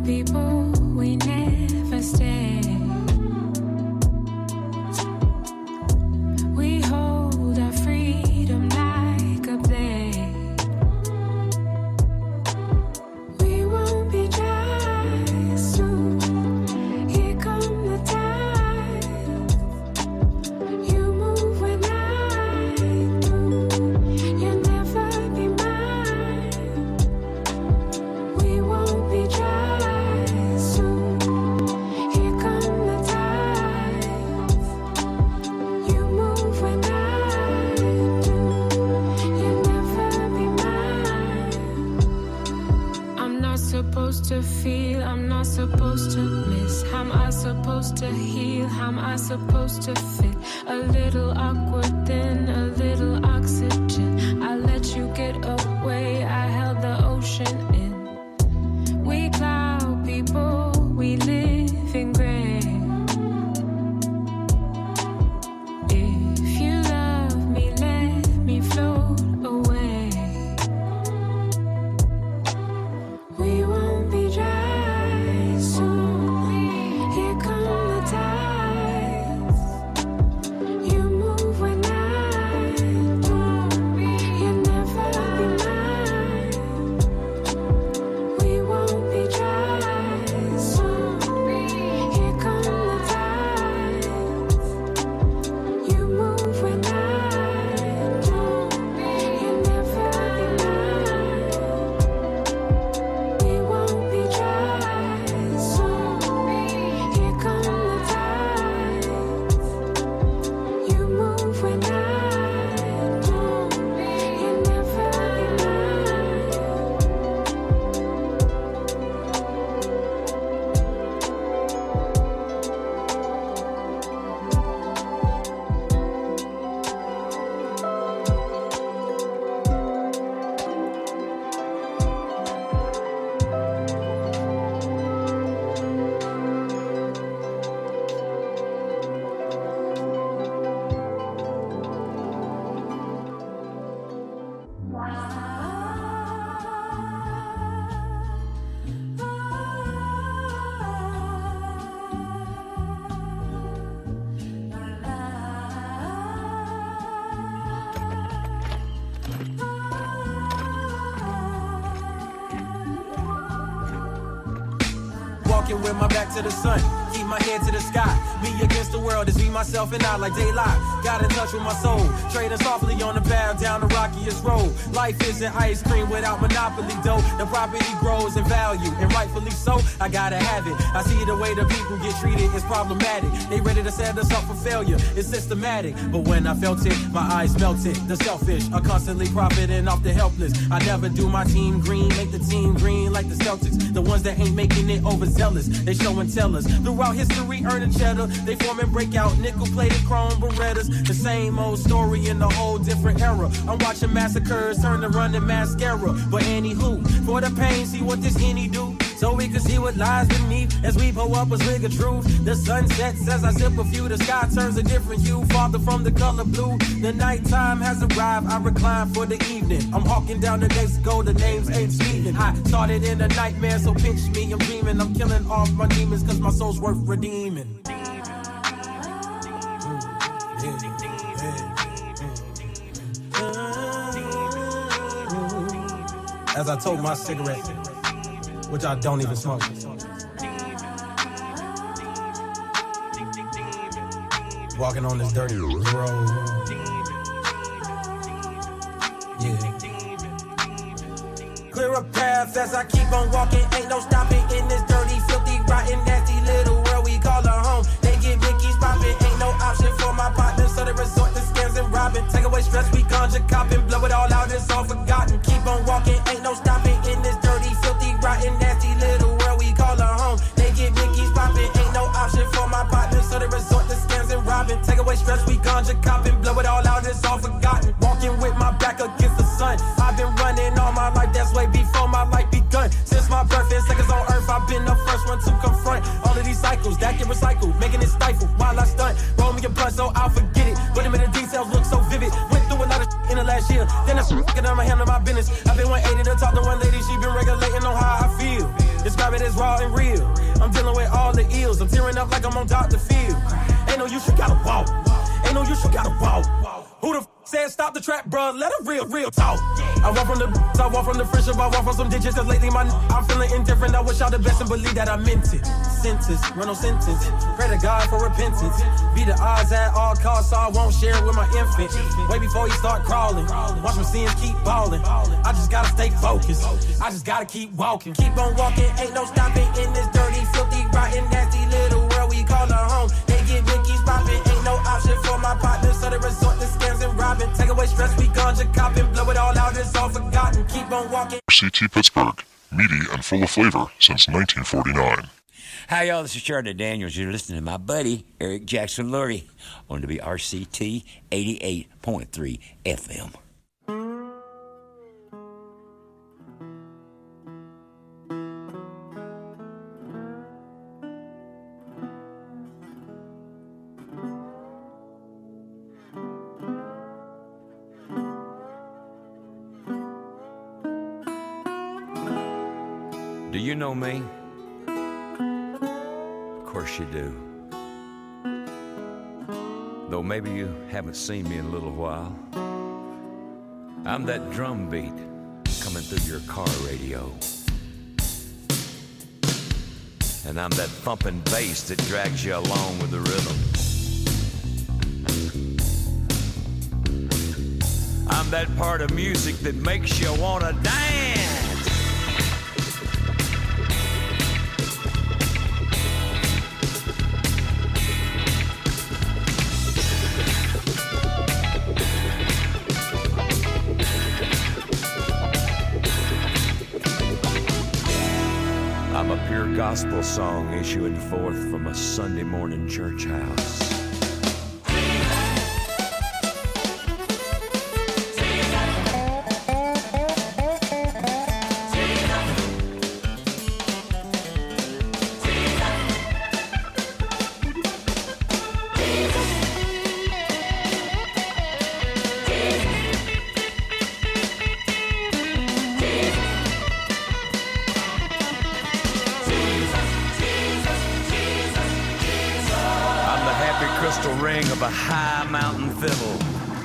people, we never stay. We hold our freedom like a blade. We won't be dry soon. Here come the tides. You move when I do. You'll never be mine. We won't be dry soon. Here come the tides. You move when I do. You'll never be mine. I'm not supposed to feel, I'm not supposed to miss. How am I supposed to heal? How am I supposed to fit? A little awkward, then a little oxygen. I let you get away, I held the ocean in. We cloud people, we live in gray. If you love me, let me float away. We won't be dry soon. Here come the tides. You move when I do. You'll never be mine. We won't be dry soon. Here come the tides. You move when I do. You'll never be mine. We won't be dry soon. Here come the tides. You move when I do. You'll never be mine. Walking with my back to the sun, keep my head to the sky. Me against the world is me, myself, and I like daylight. Got in touch with my soul, trading softly on the path down the rockiest road. Life isn't ice cream without monopoly dough. The property grows in value, and rightfully so, I gotta have it. I see the way the people get treated is problematic. They ready to set us up for failure, it's systematic. But when I felt it, my eyes melted. The selfish are constantly profiting off the helpless. I never do my team green, make the team green like the Celtics. The ones that ain't making it overzealous, they show and tell us. Throughout history, earning cheddar, they form and break out nickel-plated chrome Berettas. The same old story in a whole different era. I'm watching massacres turn to running mascara. But anywho, for the pain, see what this any do? So we can see what lies beneath as we pull up a swig of truth. The sun sets as I sip a few. The sky turns a different hue, farther from the color blue. The nighttime has arrived, I recline for the evening. I'm hawking down the next goal, the names ain't Steven. I started in a nightmare, so pinch me, I'm dreaming. I'm killing off my demons, cause my soul's worth redeeming. As I told my cigarette, which I don't even smoke. Walking on this dirty road. Yeah. Clear a path as I keep on walking. Ain't no stopping in this dirty, filthy, rotten, nasty little world we call a home. They get Mickey's popping. Ain't no option for my partner, so they resort to scams and robbing. Take away stress, we conjure copping. Blow it all out, it's all forgotten. Keep on walking, ain't no stopping in this dirty, filthy, rotten, nasty little world we call a home. They get Mickey's popping. Ain't no option for my partner, so they resort to scams and robbing. Take away stress, we conjure copping. Blow it all out, it's all forgotten. Walking with my back against the sun. I've been running all my life, that's way before my life begun. Since my birth and seconds on earth, I've been the first one to confront all of these cycles that get recycled, making it stifle while I stunt. Roll me a blunt so I'll forget it, but them in the details look so vivid. Went through a lot of in the last year, then I'm handling my business. I've been 180 to talk to one lady, she been regulating on how I feel. Describe it as is raw and real. I'm dealing with all the ills. I'm tearing up like I'm on Dr. Phil. Ain't no use, you gotta walk. Ain't no use, you gotta walk. Who the said stop the trap, bruh? Let it real talk. I walk from the friendship, I walk from some digits. Cause lately I'm feeling indifferent. I wish y'all the best and believe that I meant it. Sentence, run no sentence. Pray to God for repentance. Be the odds at all costs, so I won't share it with my infant. Way before he start crawling. Watch my sins keep balling. I just gotta stay focused. I just gotta keep walking. Keep on walking, ain't no stopping in this dirty, filthy, rotten, nasty little world we call our home. They get Mickey's popping, ain't no option for my partners, so they resort to scams and robbing. Take away stress, we ganja copping, blow it all out, it's all forgotten. Keep on walking. RCT Pittsburgh, meaty and full of flavor since 1949. Hi, y'all. This is Charlie Daniels. You're listening to my buddy, Eric Jackson Lurie, on WRCT 88.3 FM. Do you know me? Of course you do. Though maybe you haven't seen me in a little while. I'm that drum beat coming through your car radio. And I'm that thumping bass that drags you along with the rhythm. I'm that part of music that makes you want to dance. I'm a pure gospel song issuing forth from a Sunday morning church house. Crystal ring of a high mountain fiddle.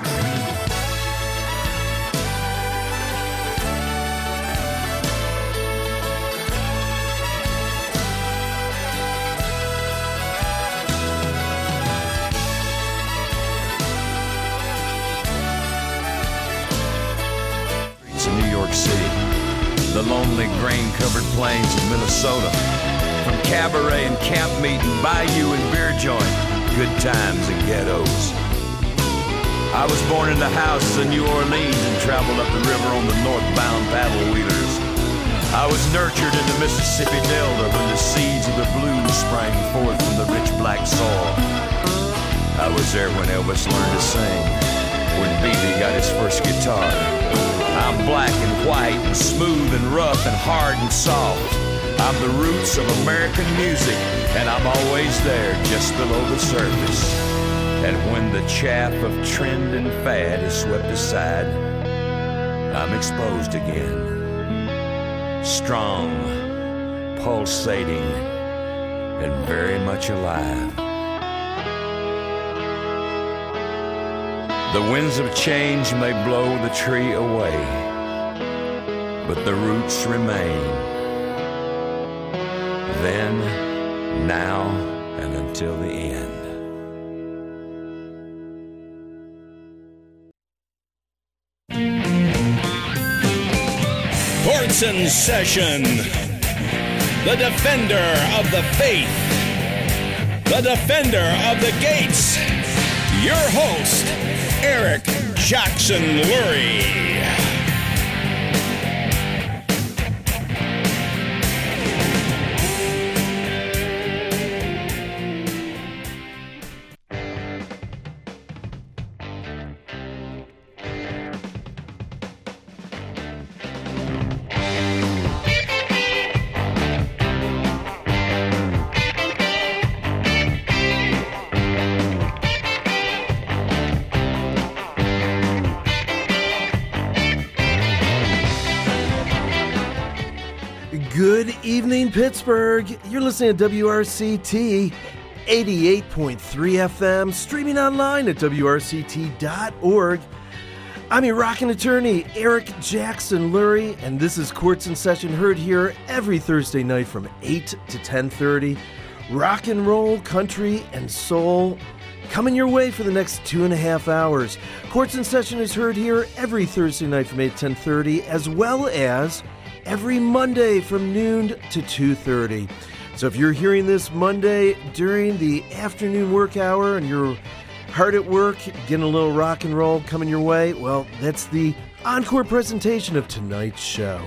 It's in New York City, the lonely grain-covered plains of Minnesota, from cabaret and camp meeting, bayou and beer joint. Good times and ghettos. I was born in the houses of New Orleans and traveled up the river on the northbound paddle wheelers. I was nurtured in the Mississippi Delta when the seeds of the blues sprang forth from the rich black soil. I was there when Elvis learned to sing, when B.B. got his first guitar. I'm black and white and smooth and rough and hard and soft. I'm the roots of American music, and I'm always there just below the surface. And when the chaff of trend and fad is swept aside, I'm exposed again. Strong, pulsating, and very much alive. The winds of change may blow the tree away, but the roots remain. Then, now, and until the end. Courts in session. The defender of the faith. The defender of the gates. Your host, Eric Jackson Lurie. evening, Pittsburgh. You're listening to WRCT 88.3 FM, streaming online at WRCT.org. I'm your rockin' attorney, Eric Jackson Lurie, and this is Courts in Session, heard here every Thursday night from 8 to 10:30. Rock and roll, country, and soul coming your way for the next 2.5 hours. Courts in Session is heard here every Thursday night from 8 to 10:30, as well as every Monday from noon to 2:30. So if you're hearing this Monday during the afternoon work hour and you're hard at work, getting a little rock and roll coming your way, well, that's the encore presentation of tonight's show.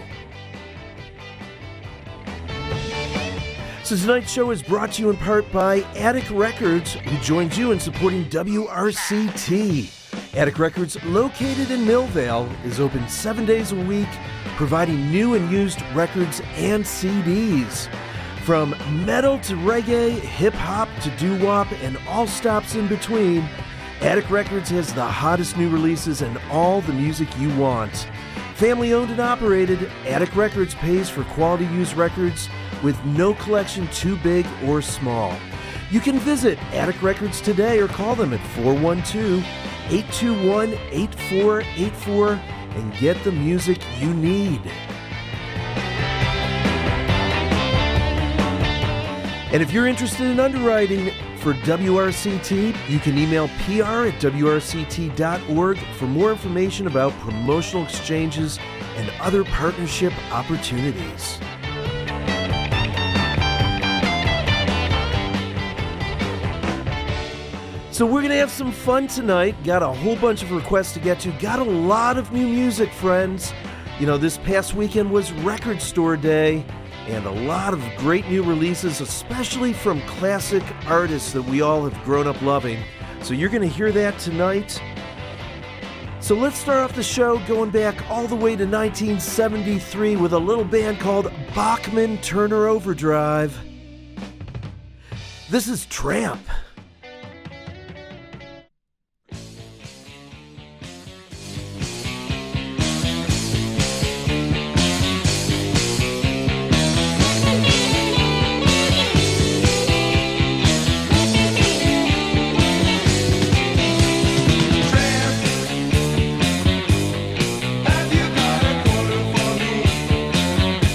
So tonight's show is brought to you in part by Attic Records, who joins you in supporting WRCT. Attic Records, located in Millvale, is open 7 days a week, providing new and used records and CDs. From metal to reggae, hip-hop to doo-wop, and all stops in between, Attic Records has the hottest new releases and all the music you want. Family-owned and operated, Attic Records pays for quality used records with no collection too big or small. You can visit Attic Records today or call them at 412-821-8484 and get the music you need. And if you're interested in underwriting for WRCT, you can email pr@wrct.org for more information about promotional exchanges and other partnership opportunities. So we're going to have some fun tonight. Got a whole bunch of requests to get to. Got a lot of new music, friends. You know, this past weekend was Record Store Day, and a lot of great new releases, especially from classic artists that we all have grown up loving. So you're going to hear that tonight. So let's start off the show going back all the way to 1973 with a little band called Bachman Turner Overdrive. This is Tramp.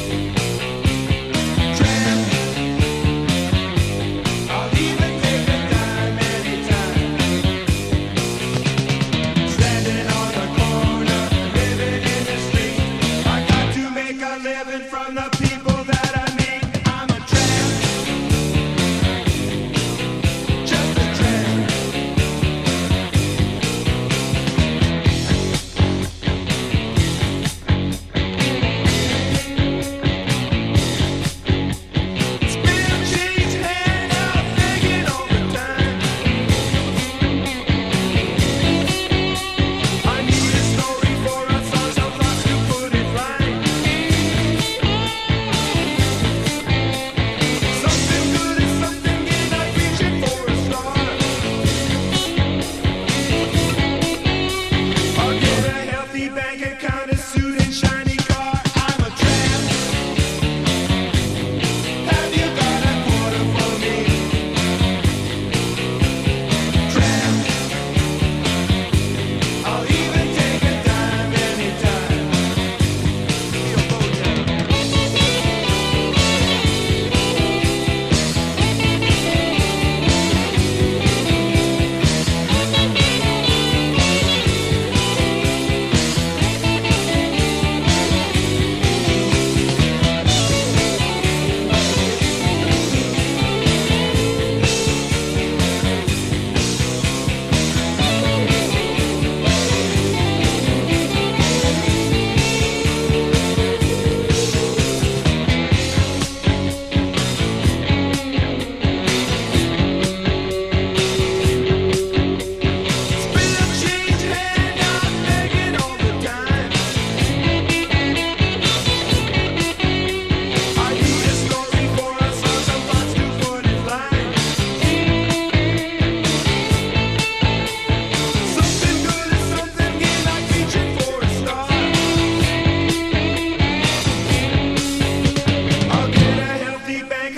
I'll even take a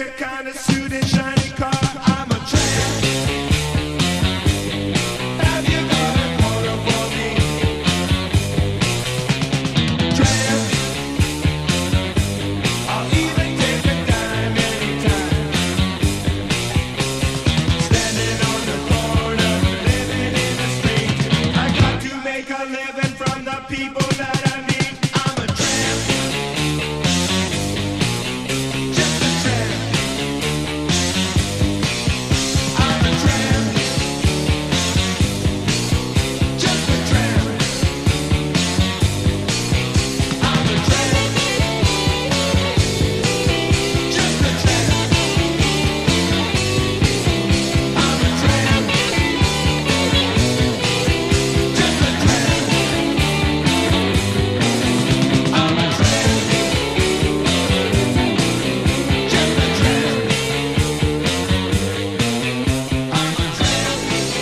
favorite kind of suit and shiny car. I'm a tramp. Have you got a quarter for me? Tramp. I'll even take a dime anytime. Standing on the corner, living in the street. I got to make a living from the people that I meet. I'm a tramp. Just a tramp. I'm a tramp. Just a tramp. I'm a tramp. Just a tramp. I'm a tramp. Just a tramp. I'm a tramp. Just a tramp. I'm a tramp.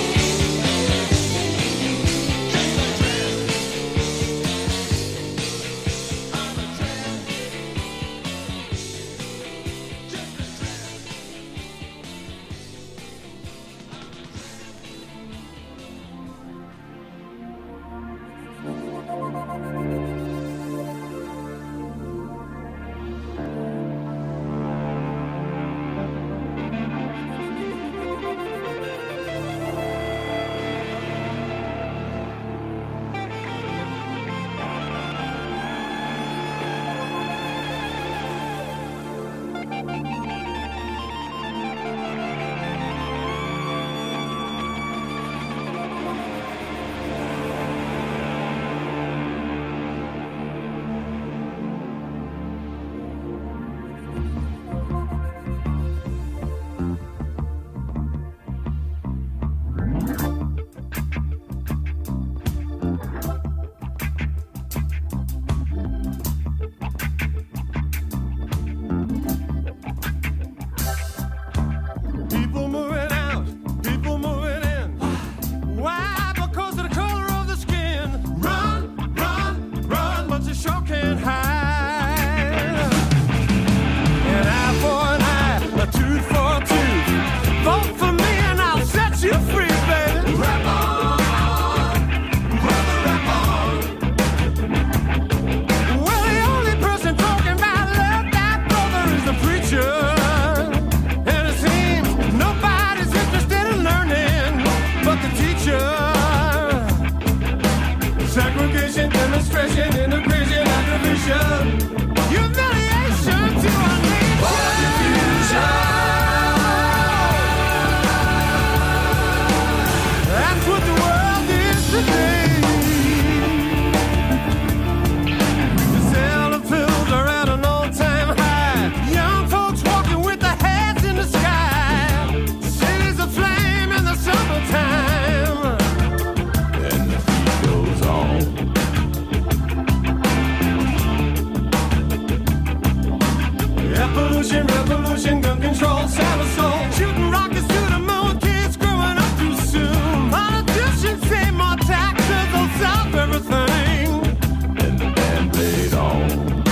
People moving out, people moving in. Why? Because of the color of the skin. Run, run, run, but you sure can't hide. An eye for an eye, a tooth for a tooth. Vote for me and I'll set you free, baby. Rap on, brother, rap on. Well, the only person talking about love, that brother, is the preacher. And it seems nobody's interested in learning but the teacher. Segregation, demonstration, integration, aggravation, humiliation to our nation. That's what the world is today. The sale of pills are at an all-time high. Young folks walking with their heads in the sky. Cities aflame in the summertime. And the beat goes on. Air pollution, revolution, gun control, savage soul. Shooting rockets to the moon, kids growing up too soon. Politicians say more taxes will solve everything. And the band played on.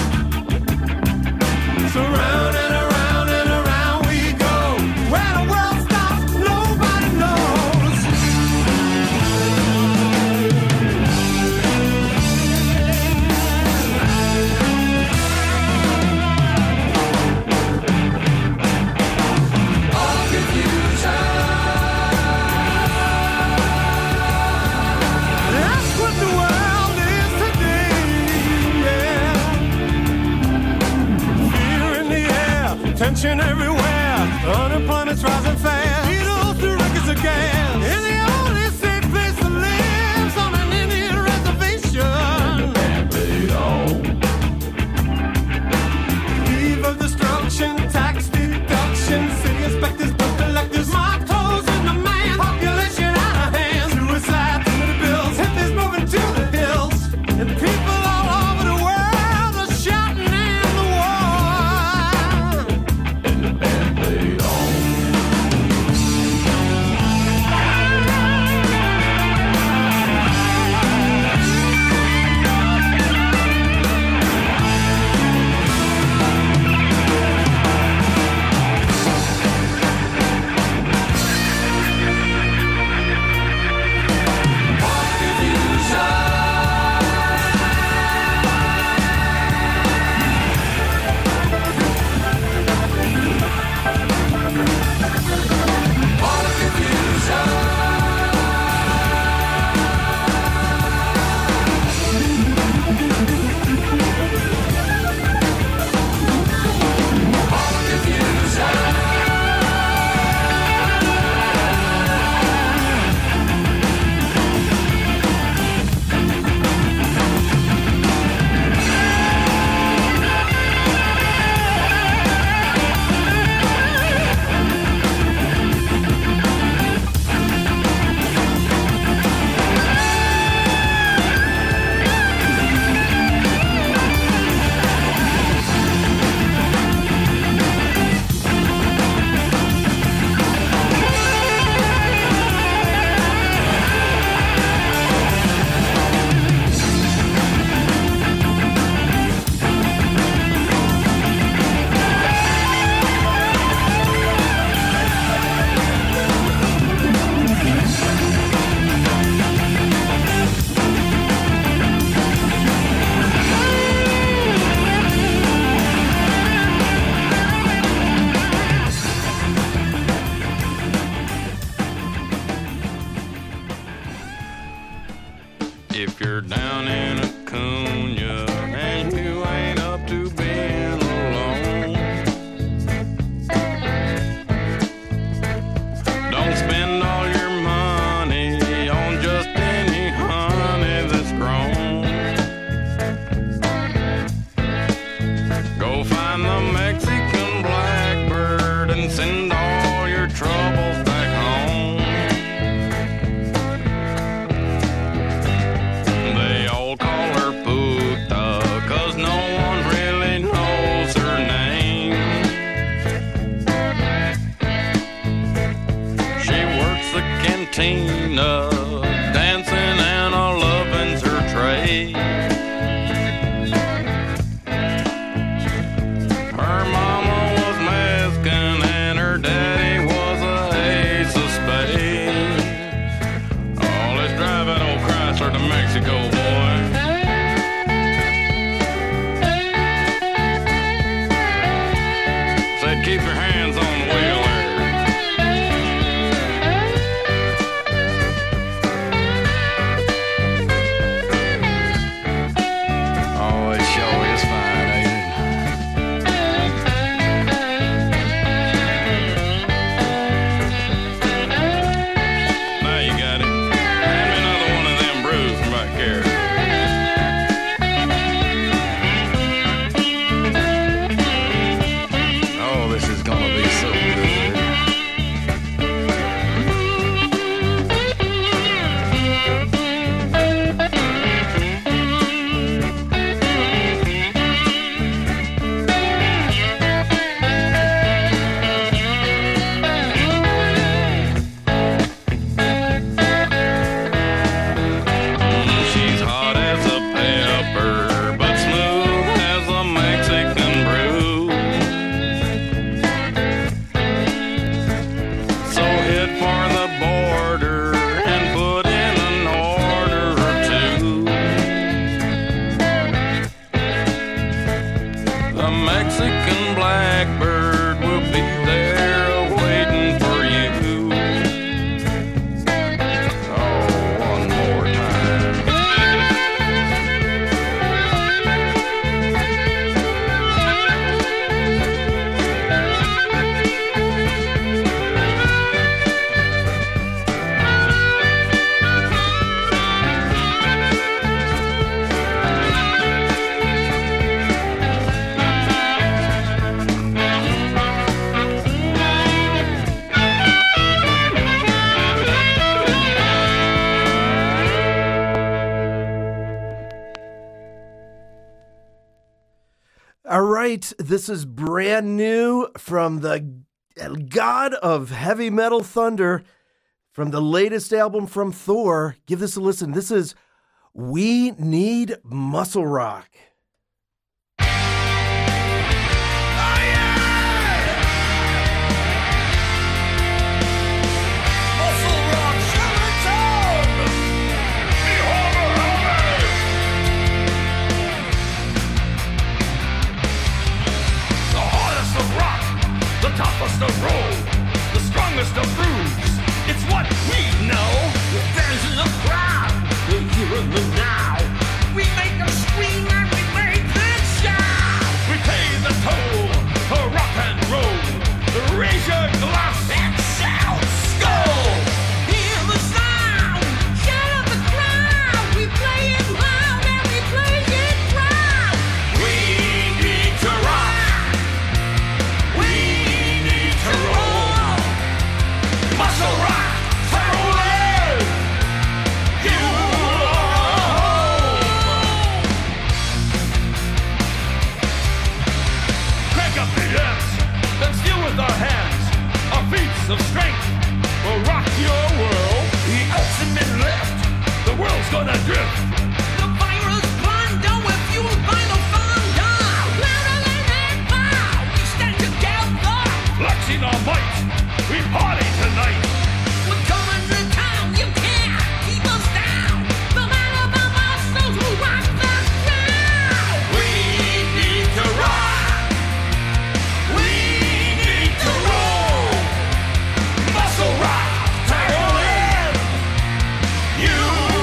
So round and around we go. Where the world stops, nobody knows. All confusion. That's what the world is today. Yeah. Fear in the air, tension everywhere. Unemployment's rising fast. Needles through records of gas. In the only safe place to live on an Indian reservation. And played on. Eve of destruction, tax deduction, city inspectors, book collectors, mob clothes in the man. Population out of hand. Suicide, too many bills. Hippies moving to the hills. And people all over the world are shouting in the war. And the band played on. If you're down in Acuna and you ain't up to being alone, don't spend all your money on just any honey that's grown. Go find the Mexican blackbird and send all your troubles back home. They all call her Puta, 'cause no one really knows her name. She works the cantina, dancing and a lovin's her trade. Her mama was Mexican and her daddy was a ace of spades. Oh, let's drive that old Chrysler to Mexico, boy. Said keep your hands on the wheel there. Oh, it sure is fine, ain't it? Now you got it. Hand me another one of them brews from back here. Oh, this is gonna be so good. She's hot as a pepper, but smooth as a Mexican brew. So head for the border and put in an order or two. The Mexican blackbird will be there waiting for you. Oh, one more time. All right, this is brand new from the God of Heavy Metal Thunder, from the latest album from Thor. Give this a listen. This is We Need Muscle Rock. The hardest of rock, the toughest of roll, the strongest of grooves. It's what we know. We're fans in the crowd, we're here in the now. We make them scream and we voice of strength will rock your world. The ultimate lift, the world's gonna drift. The virus bundle with fueled by the thunder. Louder than ever, we stand together. Flexing our might, we party tonight. We're coming to town, you can't keep us down. The man of our muscles will rock the ground. We need to rock. We need to roll. Muscle rock, Tyrone Lynn. You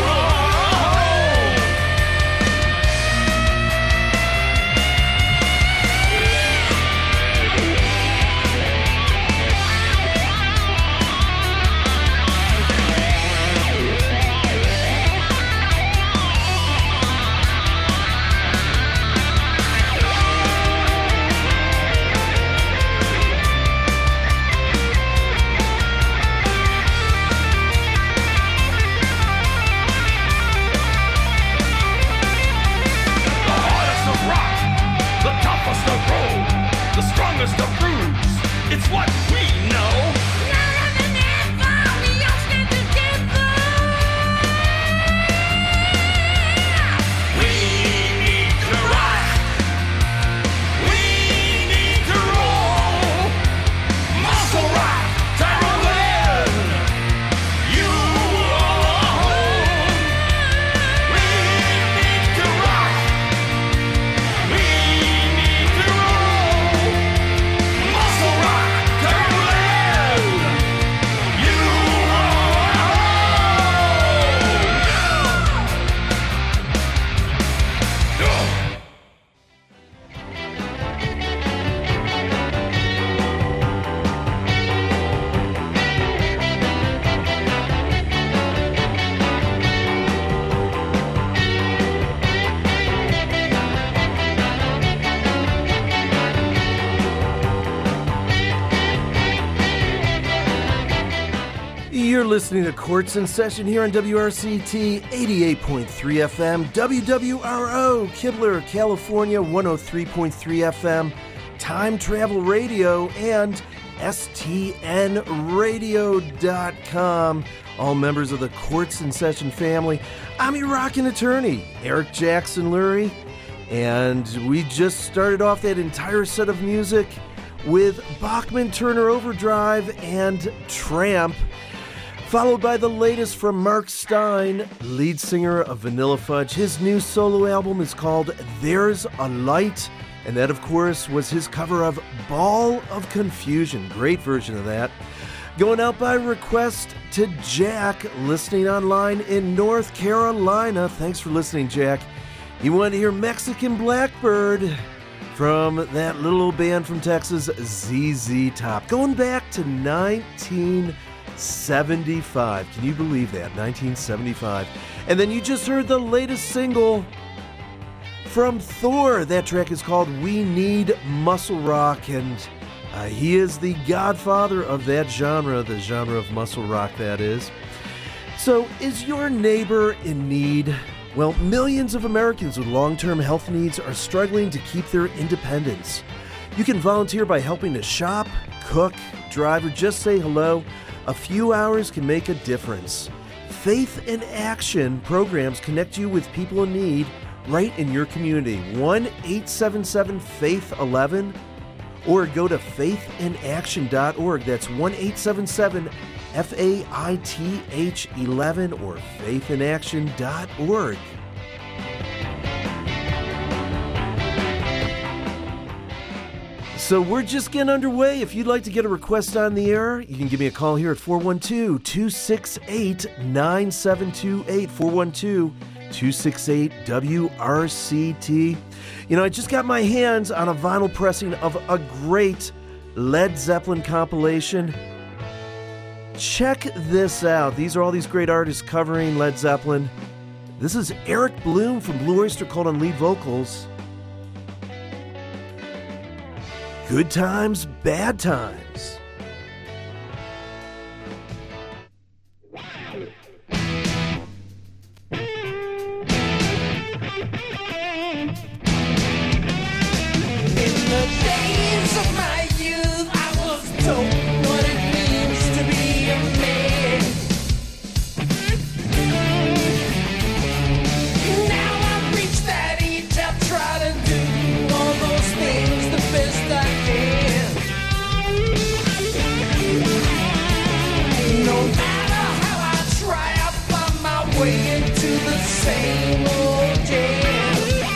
the strongest of brews. It's what we know. Louder than ever, we all stand together. We need to rock. We need to roll. Muscle rock, Tyrone Lynn. You are home. We need to rock. We need to roll. Muscle rock, Tyrone Lynn. You are home. You're listening to Courts in Session here on WRCT 88.3 FM, WWRO, Kibler, California 103.3 FM, Time Travel Radio, and STNradio.com. All members of the Courts in Session family. I'm your rockin' attorney, Eric Jackson Lurie, and we just started off that entire set of music with Bachman Turner Overdrive and Tramp, followed by the latest from Mark Stein, lead singer of Vanilla Fudge. His new solo album is called There's a Light, and that, of course, was his cover of Ball of Confusion. Great version of that. Going out by request to Jack, listening online in North Carolina. Thanks for listening, Jack. You wanted to hear Mexican Blackbird from that little old band from Texas, ZZ Top. Going back to 1975. Can you believe that? 1975. And then you just heard the latest single from Thor. That track is called We Need Muscle Rock, and he is the godfather of that genre, the genre of muscle rock, that is. So, is your neighbor in need? Well, millions of Americans with long-term health needs are struggling to keep their independence. You can volunteer by helping to shop, cook, drive, or just say hello. A few hours can make a difference. Faith in Action programs connect you with people in need right in your community. 1-877-FAITH-11 or go to faithinaction.org. That's 1-877-FAITH-11 or faithinaction.org. So we're just getting underway. If you'd like to get a request on the air, you can give me a call here at 412-268-9728, 412-268-WRCT. You know, I just got my hands on a vinyl pressing of a great Led Zeppelin compilation. Check this out. These are all these great artists covering Led Zeppelin. This is Eric Bloom from Blue Oyster Cult on lead vocals. Good times, bad times. In the days of my youth, I was told what it means same old jam.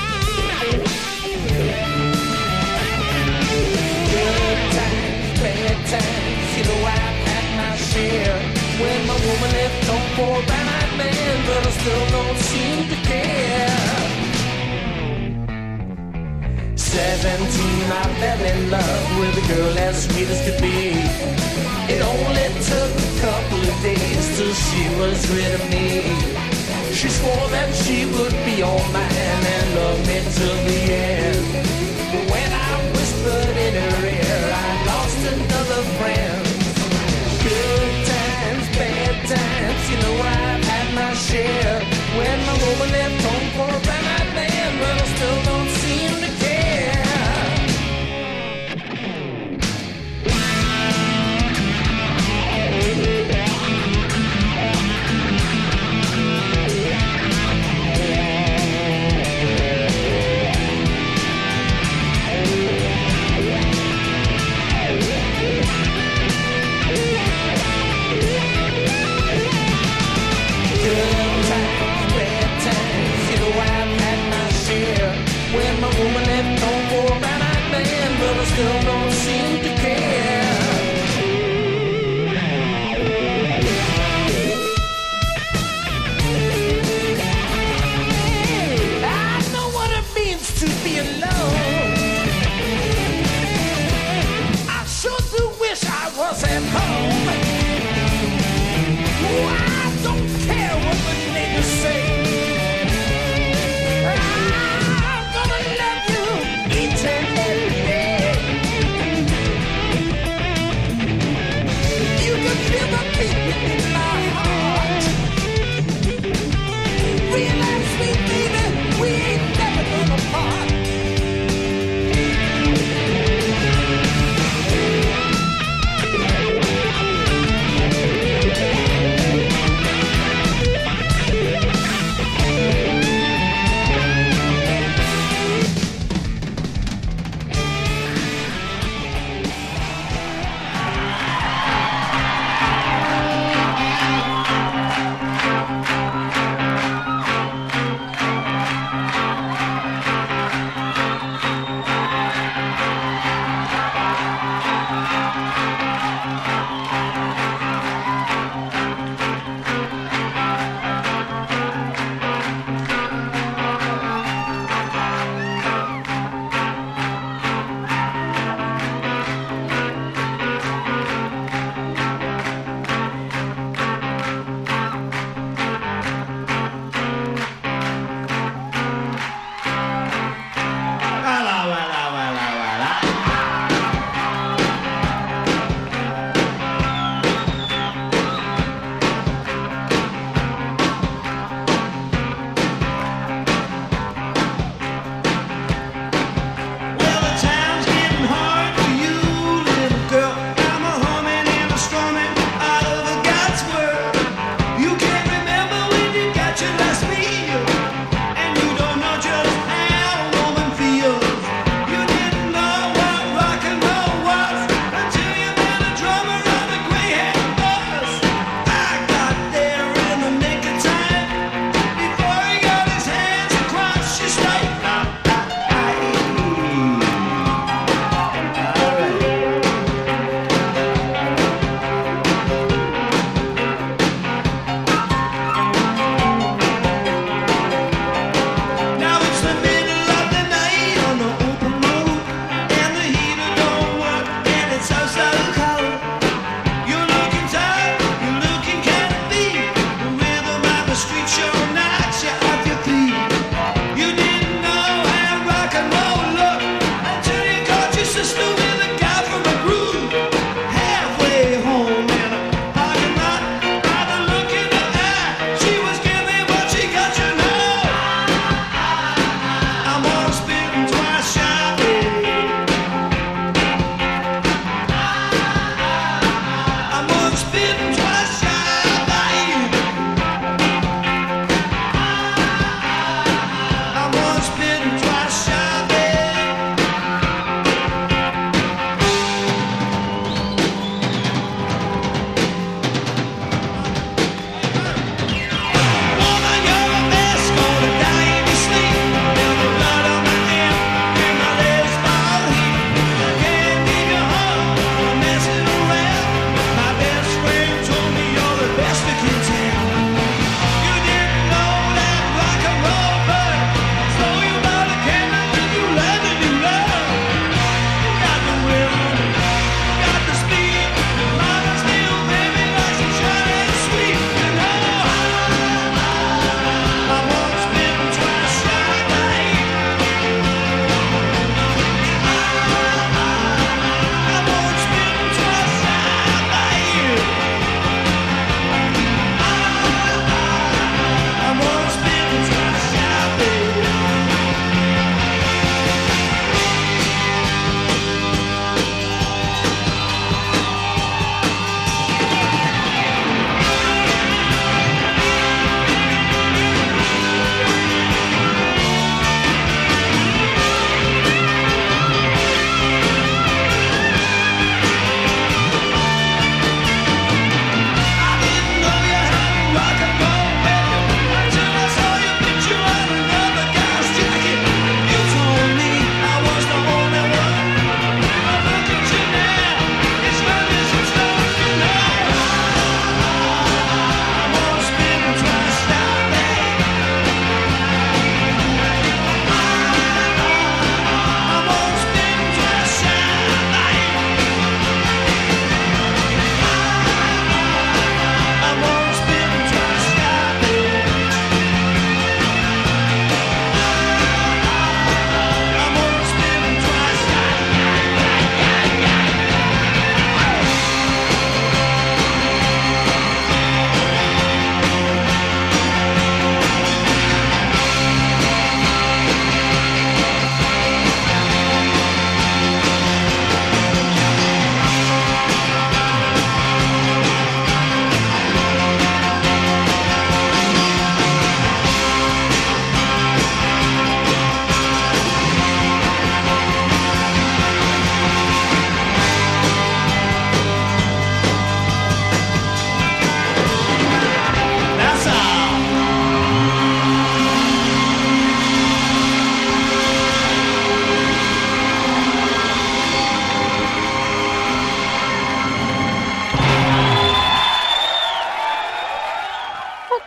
Good times, bad times, you know I've had my share. When my woman left home for a bad man, but I still don't seem to care. 17, I fell in love with a girl as sweet as could be. It only took a couple of days till she was rid of me. She swore that she would be all mine and love me till the end. But when I whispered in her ear, I lost another friend. Good times, bad times, you know I've had my share. When my woman left home for a bad man, but I still don't seem to care.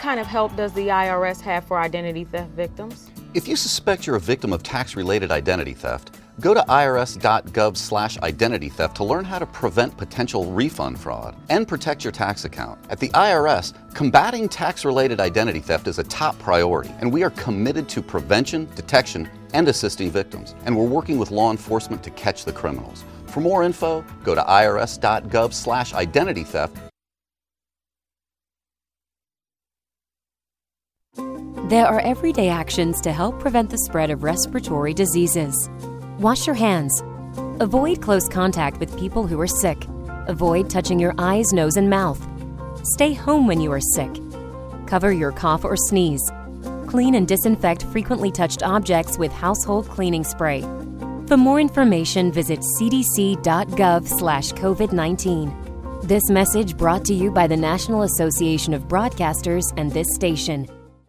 kind of help does the IRS have for identity theft victims? If you suspect you're a victim of tax-related identity theft, go to irs.gov/identity theft to learn how to prevent potential refund fraud and protect your tax account. At the IRS, combating tax-related identity theft is a top priority, and we are committed to prevention, detection, and assisting victims. And we're working with law enforcement to catch the criminals. For more info, go to irs.gov/identity theft. There are everyday actions to help prevent the spread of respiratory diseases. Wash your hands. Avoid close contact with people who are sick. Avoid touching your eyes, nose, and mouth. Stay home when you are sick. Cover your cough or sneeze. Clean and disinfect frequently touched objects with household cleaning spray. For more information, visit cdc.gov/COVID-19. This message brought to you by the National Association of Broadcasters and this station.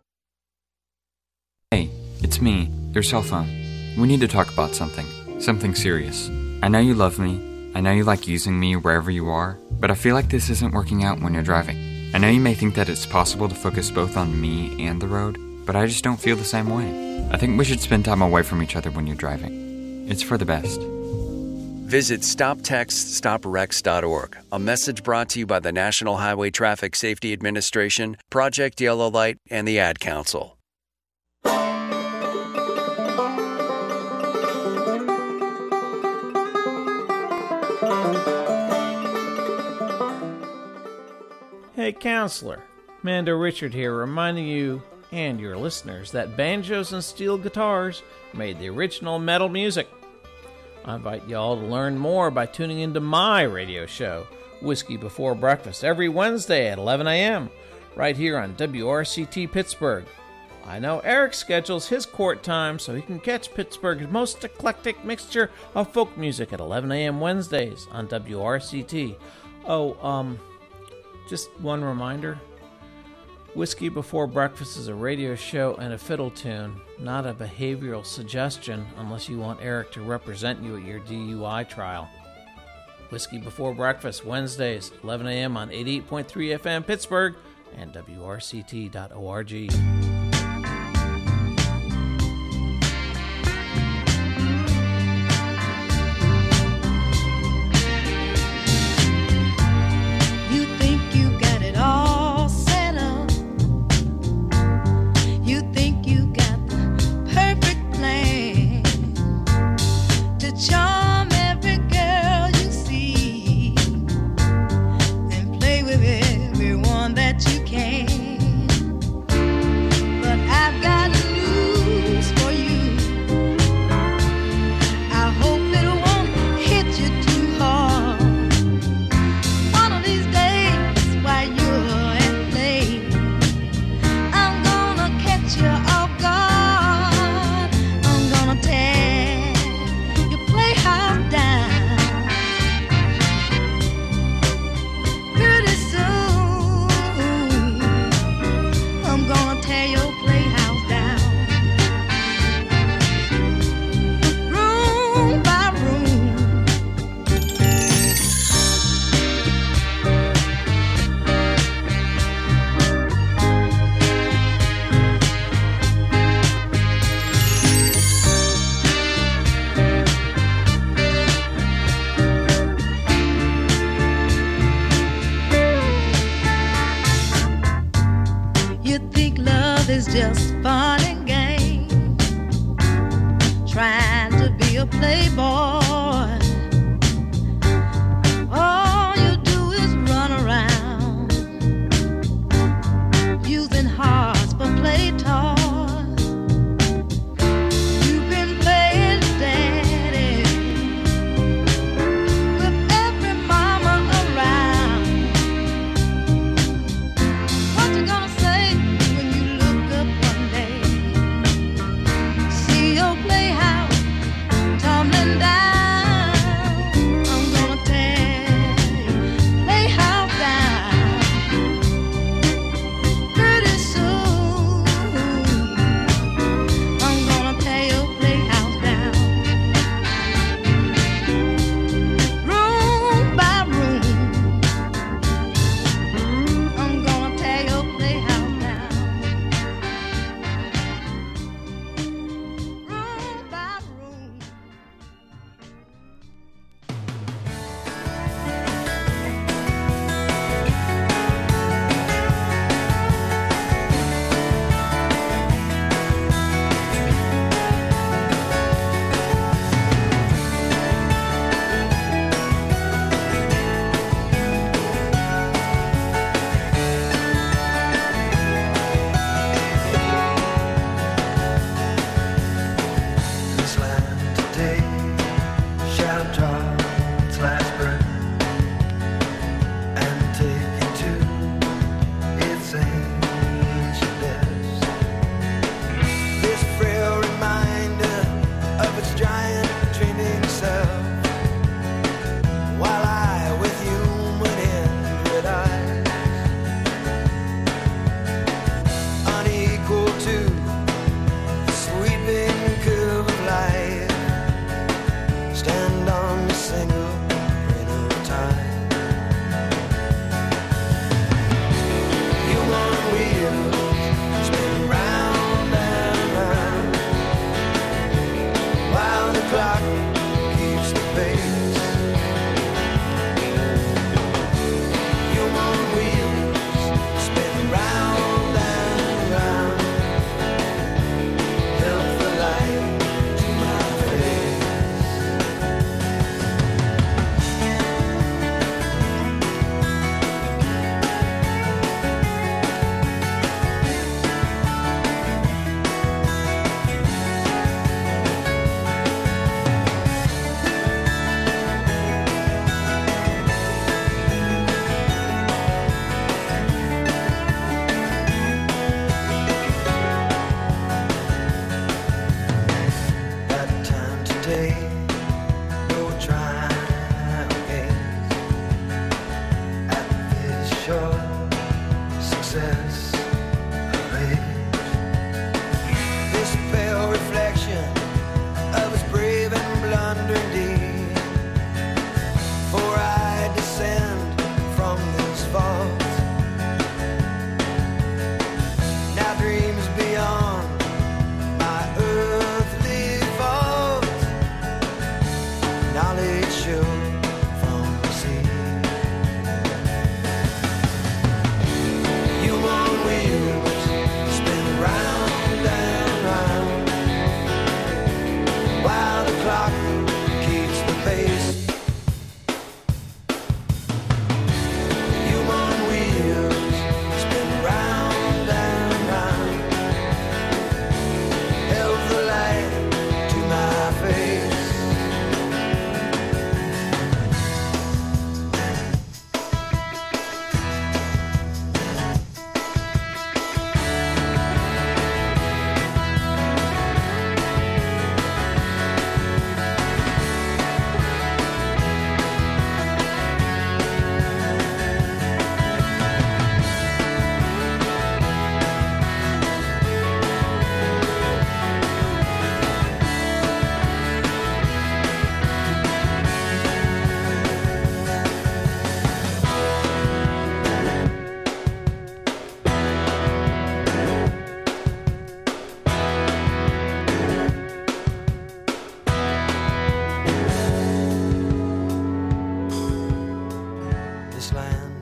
Hey, it's me, your cell phone. We need to talk about something serious. I know you love me, I know you like using me wherever you are, but I feel like this isn't working out when you're driving. I know you may think that it's possible to focus both on me and the road, but I just don't feel the same way. I think we should spend time away from each other when you're driving. It's for the best. Visit StopTextStopWrecks.org, a message brought to you by the National Highway Traffic Safety Administration, Project Yellow Light, and the Ad Council. Hey, Counselor. Mando Richard here, reminding you and your listeners that banjos and steel guitars made the original metal music. I invite y'all to learn more by tuning into my radio show, Whiskey Before Breakfast, every Wednesday at 11 a.m., right here on WRCT Pittsburgh. I know Eric schedules his court time so he can catch Pittsburgh's most eclectic mixture of folk music at 11 a.m. Wednesdays on WRCT. Just one reminder, Whiskey Before Breakfast is a radio show and a fiddle tune, not a behavioral suggestion unless you want Eric to represent you at your DUI trial. Whiskey Before Breakfast, Wednesdays, 11 a.m. on 88.3 FM Pittsburgh and WRCT.org. Charm every girl you see and play with everyone that you can. But I've got news for you. I hope it won't hit you too hard. One of these days while you're at play, I'm gonna catch you off guard. I'm gonna tear playhouse down. Pretty soon I'm gonna tear your playhouse down. Room by room. You think love is just fun and games, trying to be a playboy. All you do is run around, using hearts for play toys. You've been playing daddy with every mama around. What you gonna say when you look up one day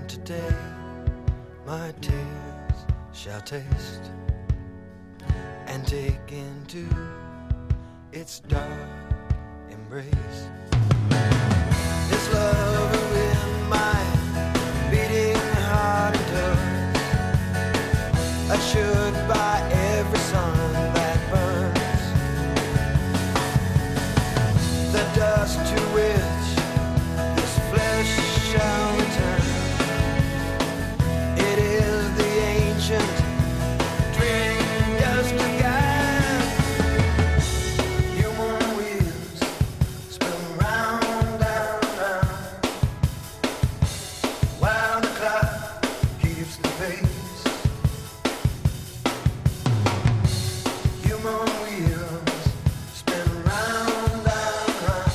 And today my tears shall taste and take into its dark embrace. This love in my beating heart endures. Assured by every sun that burns, the dust to which this flesh shall return. It is the ancient dream just began. Human wheels spin round and round, while the clock keeps the pace. Human wheels spin round and round.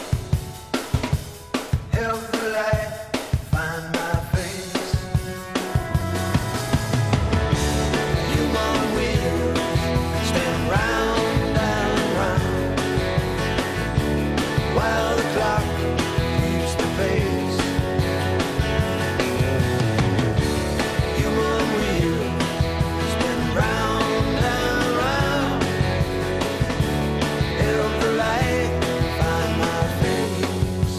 Help the light find my face. Human wheels spin round and round, while the clock keeps the pace. Human wheels spin round and round. Help the light find my face.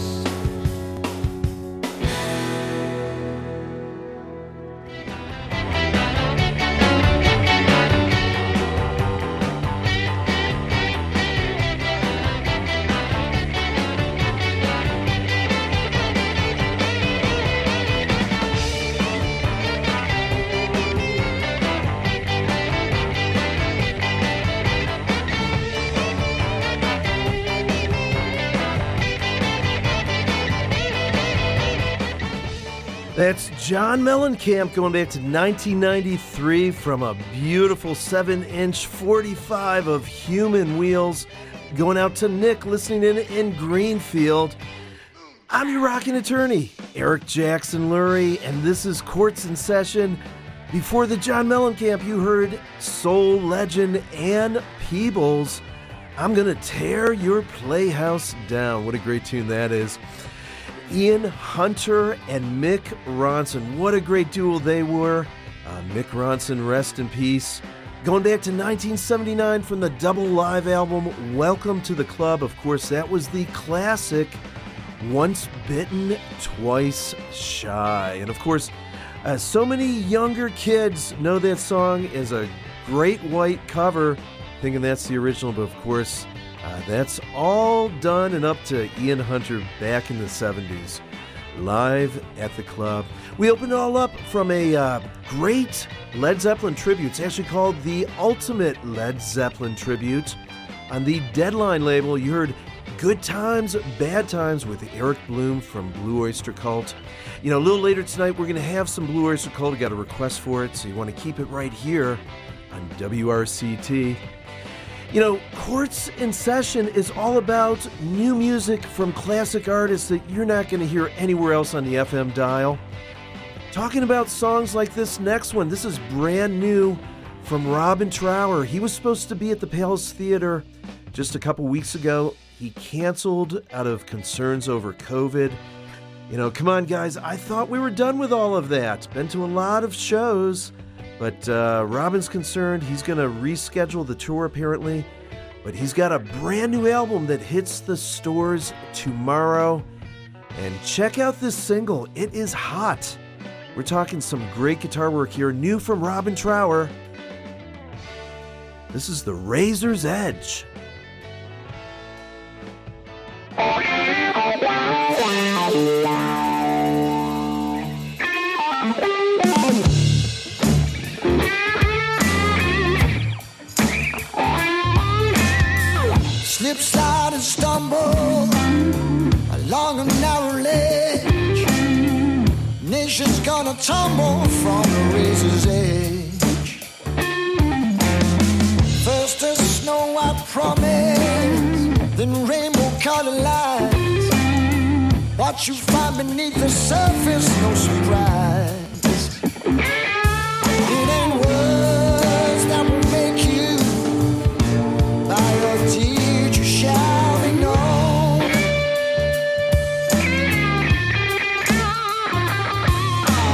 That's John Mellencamp going back to 1993 from a beautiful 7-inch 45 of Human Wheels. Going out to Nick listening in Greenfield. I'm your rockin' attorney, Eric Jackson Lurie, and this is Courts in Session. Before the John Mellencamp, you heard soul legend Ann Peebles. I'm gonna tear your playhouse down. What a great tune that is. Ian Hunter and Mick Ronson. What a great duo they were. Mick Ronson, rest in peace. Going back to 1979 from the double live album, Welcome to the Club. Of course, that was the classic Once Bitten, Twice Shy. And of course, so many younger kids know that song as a great white cover, thinking that's the original, but of course, that's all done and up to Ian Hunter back in the 70s, live at the club. We opened it all up from a great Led Zeppelin tribute. It's actually called the Ultimate Led Zeppelin Tribute. On the Deadline label, you heard Good Times, Bad Times with Eric Bloom from Blue Oyster Cult. You know, a little later tonight, we're going to have some Blue Oyster Cult. I got a request for it, so you want to keep it right here on WRCT. You know, Courts in Session is all about new music from classic artists that you're not going to hear anywhere else on the FM dial. Talking about songs like this next one. This is brand new from Robin Trower. He was supposed to be at the Palace Theater just a couple weeks ago. He canceled out of concerns over COVID. You know, come on, guys. I thought we were done with all of that. Been to a lot of shows. But Robin's concerned. He's going to reschedule the tour, apparently. But he's got a brand new album that hits the stores tomorrow. And check out this single. It is hot. We're talking some great guitar work here. New from Robin Trower. This is The Razor's Edge. Slip, slide, and stumble along a narrow ledge. Nation's gonna tumble from the razor's edge. First a snow-white promise, then rainbow-colored lights. What you find beneath the surface, no surprise. It ain't words that will make you by your tears you shall be known.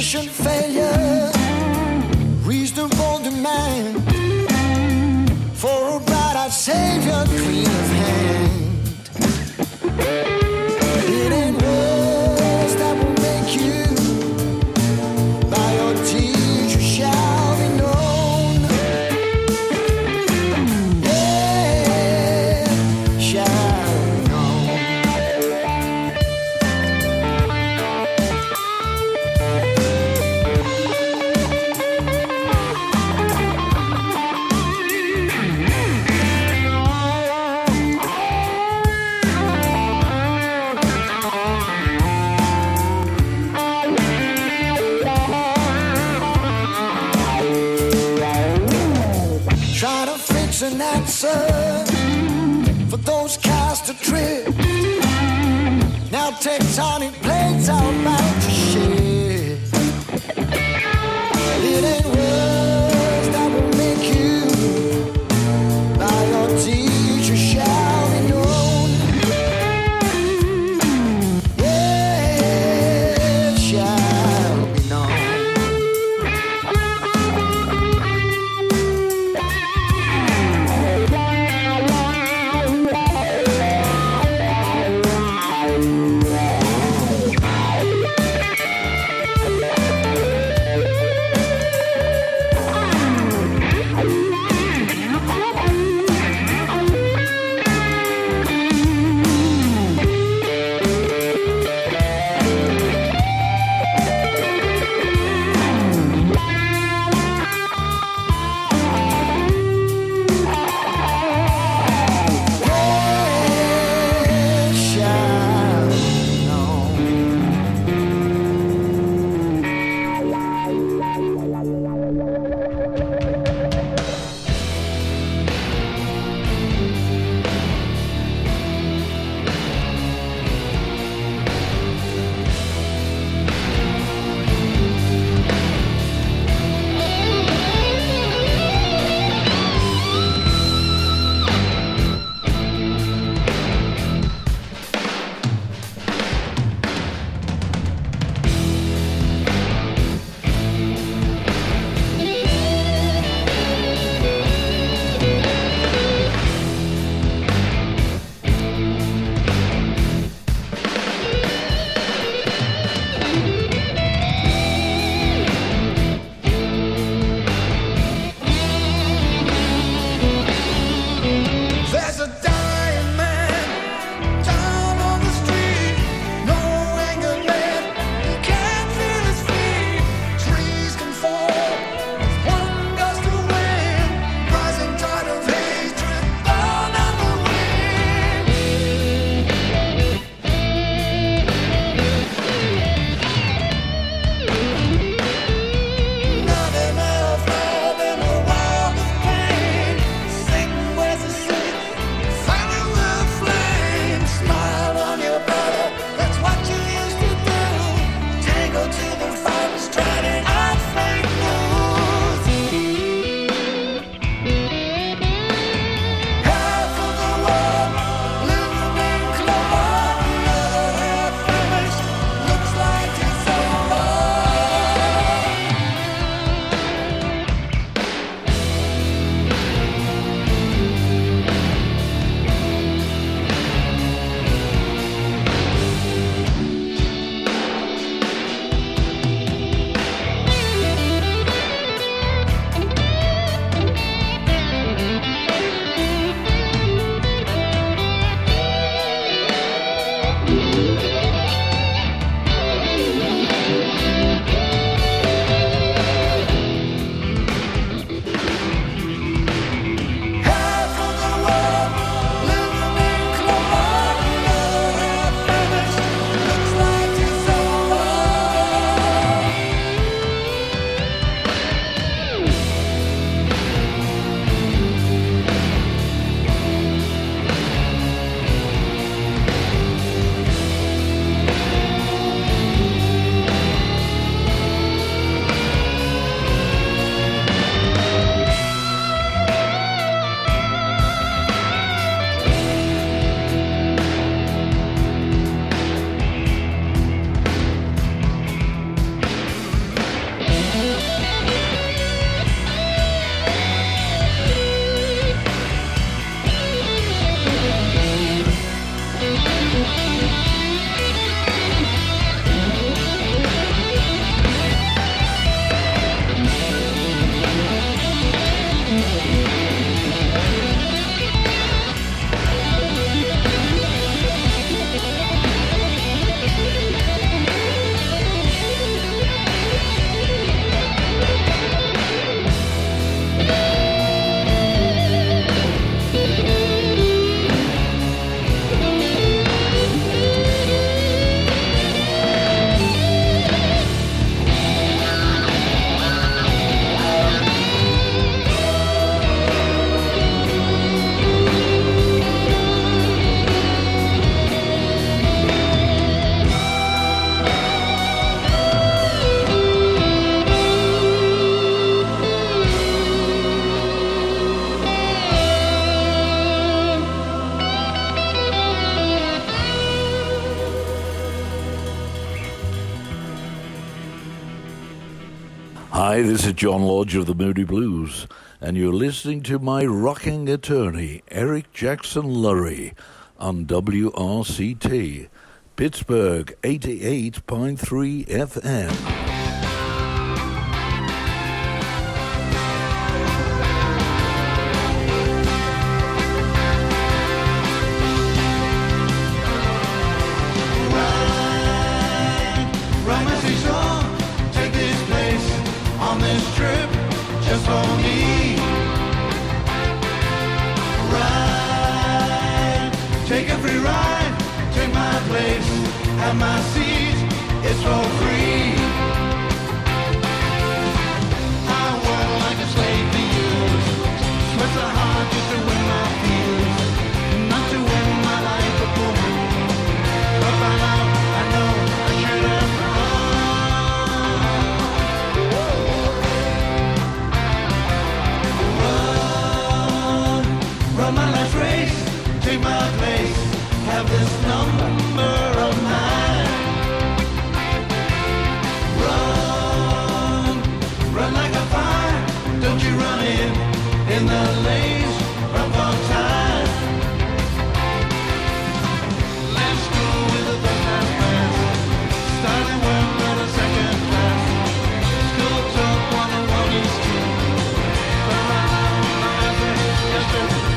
mission failure, reasonable demand for a bright-eyed savior, queen of hand. It ain't words that will make you, by your teacher shall be known. Yeah, shall be known. Try to fix an answer for those cast adrift. Now tectonic plates are about to shift. It ain't words that will make you, by your teacher shall be known. Yeah, shall be known. Hi, this is John Lodge of the Moody Blues, and you're listening to my rocking attorney, Eric Jackson Lurie, on WRCT, Pittsburgh 88.3 FM. For me, ride, take a free ride, take my place, have my seat, it's for free. I work like a slave to you, sweat so hard just to win my feels, not to win my life before. But by now I know I should have run my last race, take my place, have this number of mine. Run like a fire, don't you run in the lanes, run for time. Let's go with a first-class pass, starting work at a second class. School talk 101 is true, but right now I'm just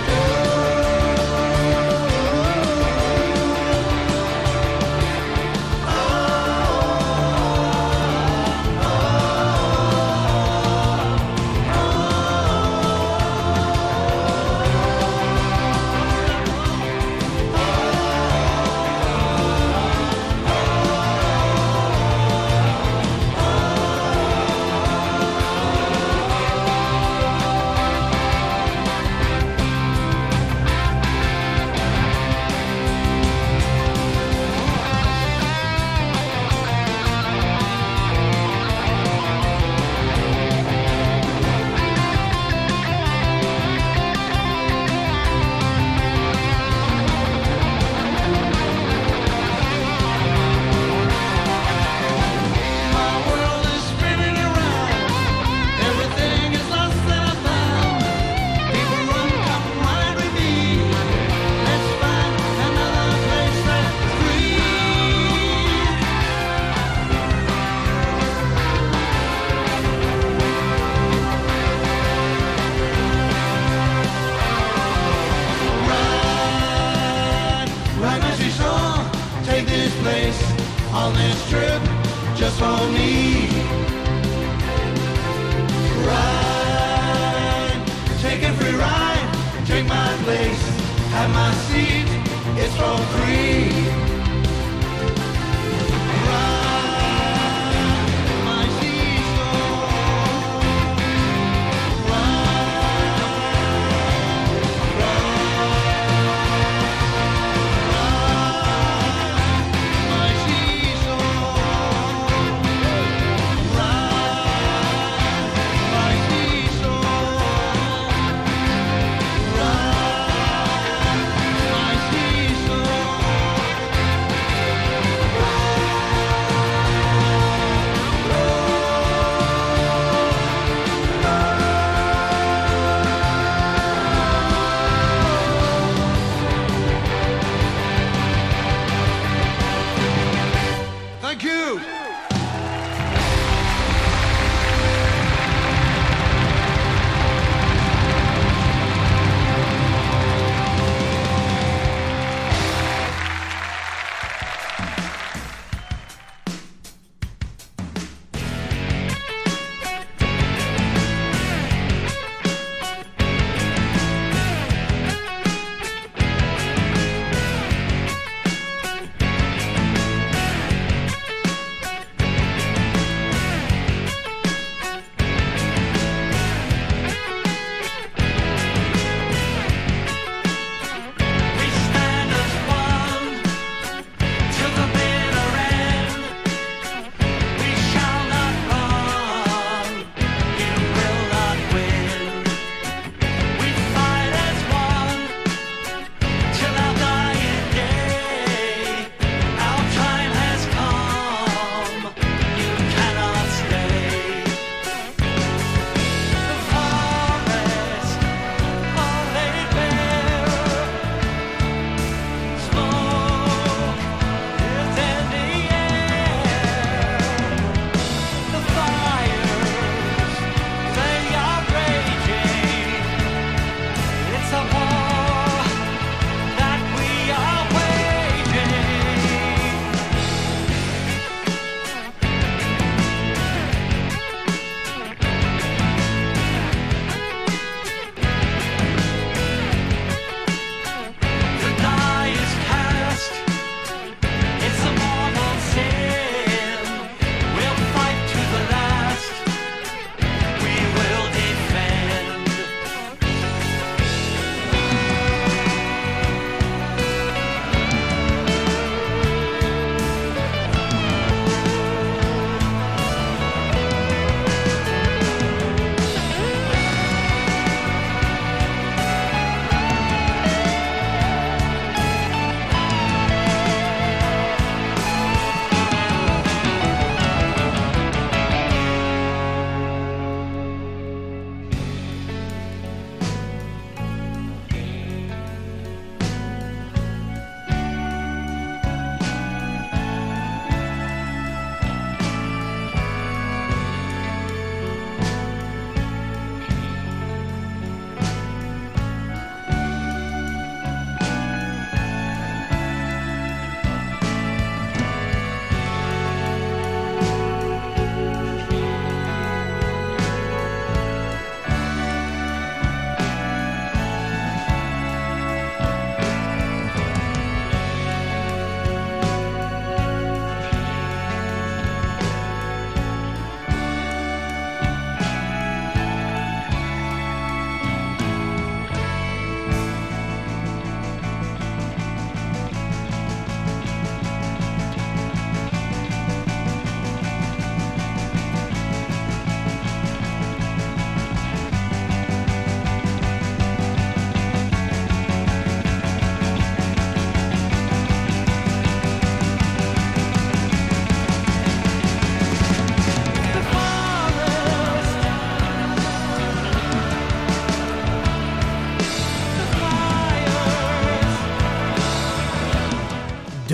on this trip just for me. Ride, take a free ride, take my place, have my seat, it's for free. Ride, my seesaw.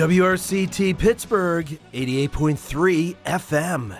WRCT Pittsburgh, 88.3 FM.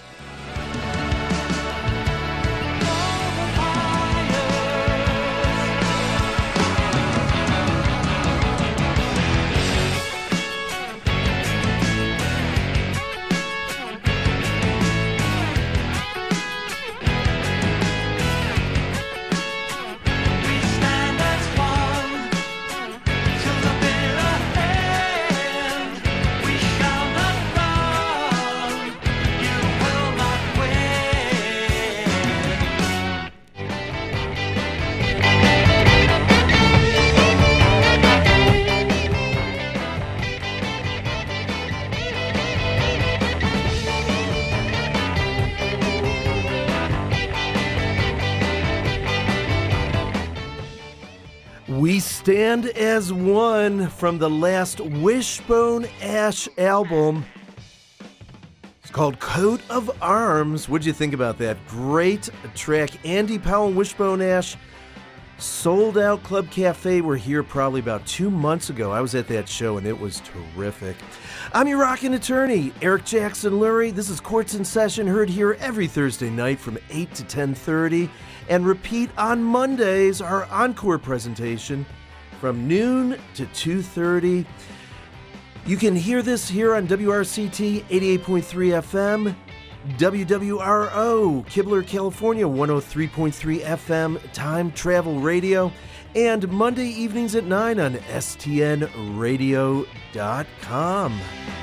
We Stand as One from the last Wishbone Ash album. It's called Coat of Arms. What'd you think about that? Great track. Andy Powell and Wishbone Ash sold out Club Cafe. Were here probably about 2 months ago. I was at that show and it was terrific. I'm your rockin' attorney, Eric Jackson Lurie. This is Courts in Session, heard here every Thursday night from 8 to 10:30. And repeat on Mondays, our encore presentation from noon to 2:30. You can hear this here on WRCT 88.3 FM, WWRO, Kibler, California, 103.3 FM, Time Travel Radio, and Monday evenings at 9 on STNradio.com.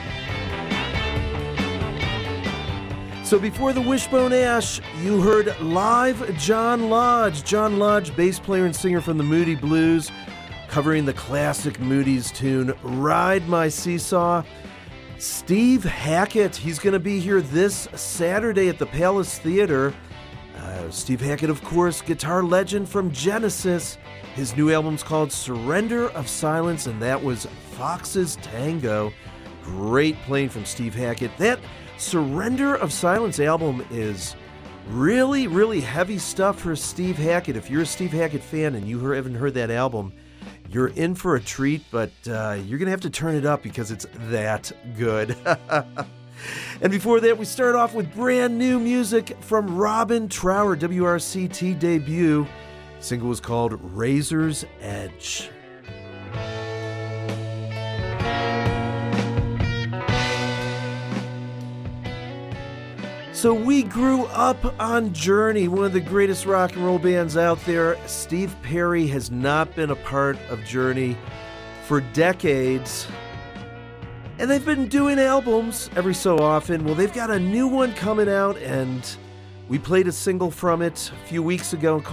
So before the Wishbone Ash, you heard live John Lodge. John Lodge, bass player and singer from the Moody Blues, covering the classic Moody's tune, Ride My Seesaw. Steve Hackett, he's going to be here this Saturday at the Palace Theater. Steve Hackett, of course, guitar legend from Genesis. His new album's called Surrender of Silence, and that was Fox's Tango. Great playing from Steve Hackett. That Surrender of Silence album is really, really heavy stuff for Steve Hackett. If you're a Steve Hackett fan and you haven't heard that album, you're in for a treat, but you're going to have to turn it up because it's that good. And before that, we start off with brand new music from Robin Trower, WRCT debut. The single was called Razor's Edge. So we grew up on Journey, one of the greatest rock and roll bands out there. Steve Perry has not been a part of Journey for decades. And they've been doing albums every so often. Well, they've got a new one coming out, and we played a single from it a few weeks ago